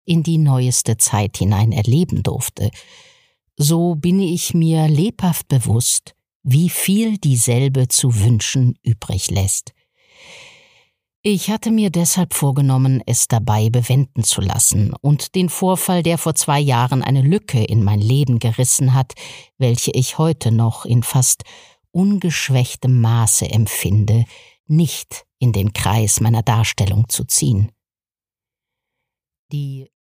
in die neueste Zeit hinein erleben durfte, so bin ich mir lebhaft bewusst, wie viel dieselbe zu wünschen übrig lässt. Ich hatte mir deshalb vorgenommen, es dabei bewenden zu lassen und den Vorfall, der vor 2 Jahren eine Lücke in mein Leben gerissen hat, welche ich heute noch in fast ungeschwächtem Maße empfinde, nicht in den Kreis meiner Darstellung zu ziehen. Die